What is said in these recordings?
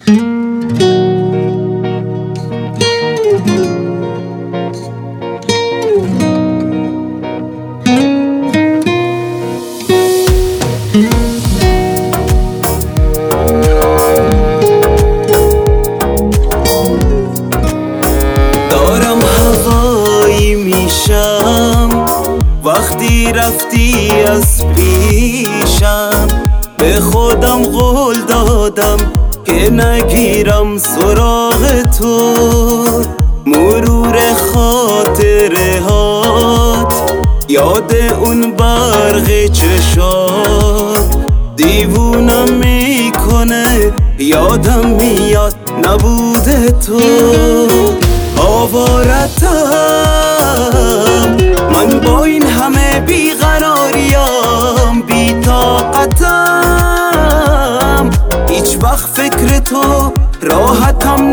دارم هوایی میشم وقتی رفتی از پیشم. به خودم قول دادم که نگیرم سراغ تو. مرور خاطره هات، یاد اون برق چشات دیوونم میکنه. یادم میاد نبوده تو. آوارتم من با این همه بیقراریم، بی طاقتم. هیچ وقت فکر تو راحتم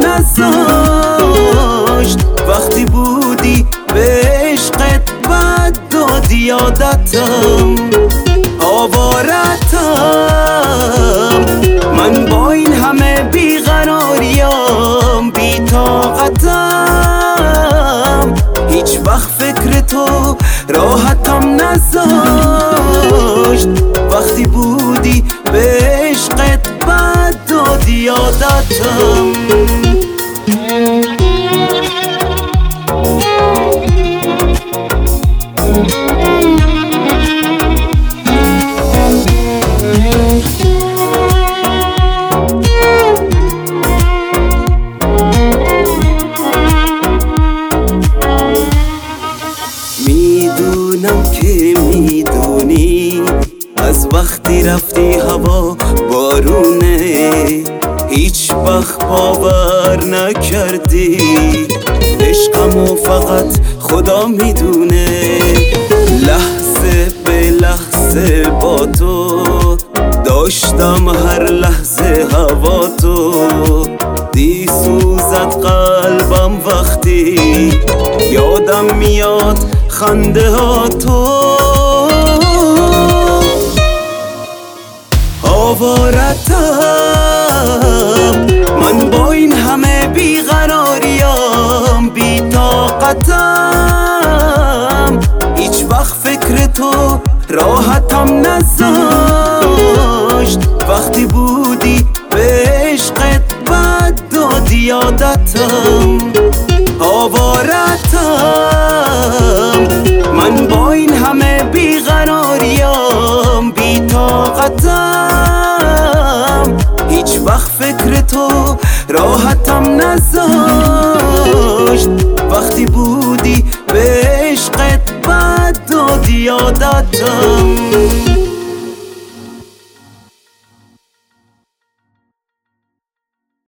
نذاشت. وقتی بودی به عشقت بد دادی یادتم. آوارتم من با این همه بیقراریم، بی طاقتم. هیچ وقت فکر تو راحتم نذاشت. وقتی بودی به عشقت بد دادی یادتم. میدونم که میدونی از وقتی رفتی هوا بارونه. هیچ وقت باور نکردی عشقمو فقط خدا میدونه. لحظه به لحظه با تو داشتم هر لحظه هوا تو. دی سوزد قلبم وقتی یادم میاد خنده ها تو. آوارتم من با این همه بیقراریم، بی طاقتم. هیچ وقت فکر تو راحتم نذاشت. وقتی بودی به عشقت بد دادی یادتم. آوارتم من با این همه بیقراریم، بی طاقتم. هیچ وقت فکر تو راحتم نذاشت. وقتی بودی به عشقت بد دادی یادتم.